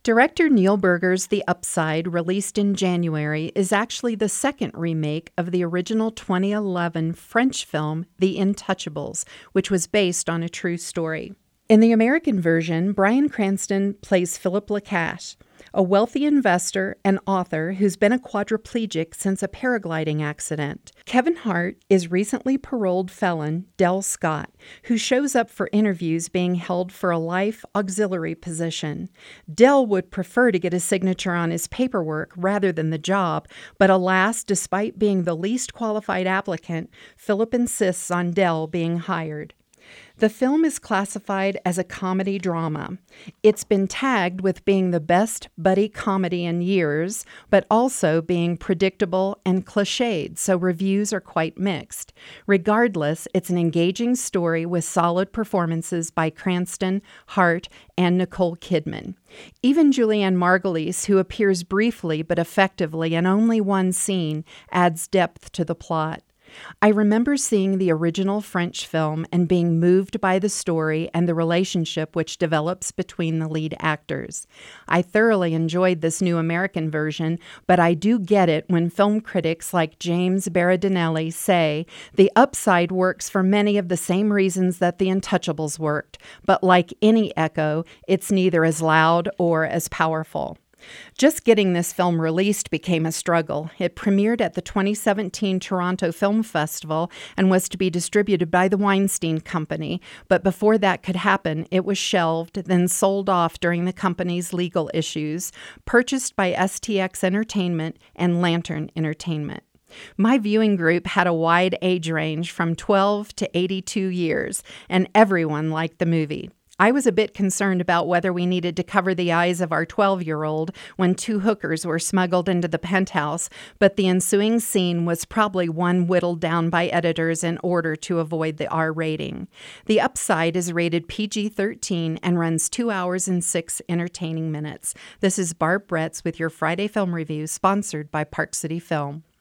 Director Neil Burger's The Upside, released in January, is actually the second remake of the original 2011 French film The Intouchables, which was based on a true story. In the American version, Bryan Cranston plays Philip Lacache, a wealthy investor and author who's been a quadriplegic since a paragliding accident. Kevin Hart is recently paroled felon Del Scott, who shows up for interviews being held for a life auxiliary position. Del would prefer to get a signature on his paperwork rather than the job, but alas, despite being the least qualified applicant, Philip insists on Del being hired. The film is classified as a comedy drama. It's been tagged with being the best buddy comedy in years, but also being predictable and cliched, so reviews are quite mixed. Regardless, it's an engaging story with solid performances by Cranston, Hart, and Nicole Kidman. Even Julianne Margulies, who appears briefly but effectively in only one scene, adds depth to the plot. I remember seeing the original French film and being moved by the story and the relationship which develops between the lead actors. I thoroughly enjoyed this new American version, but I do get it when film critics like James Berardinelli say The Upside works for many of the same reasons that The Intouchables worked, but like any echo, it's neither as loud or as powerful. Just getting this film released became a struggle. It premiered at the 2017 Toronto Film Festival and was to be distributed by the Weinstein Company, but before that could happen, it was shelved, then sold off during the company's legal issues, purchased by STX Entertainment and Lantern Entertainment. My viewing group had a wide age range from 12 to 82 years, and everyone liked the movie. I was a bit concerned about whether we needed to cover the eyes of our 12-year-old when two hookers were smuggled into the penthouse, but the ensuing scene was probably one whittled down by editors in order to avoid the R rating. The Upside is rated PG-13 and runs 2 hours and 6 entertaining minutes. This is Barb Bretz with your Friday Film Review, sponsored by Park City Film.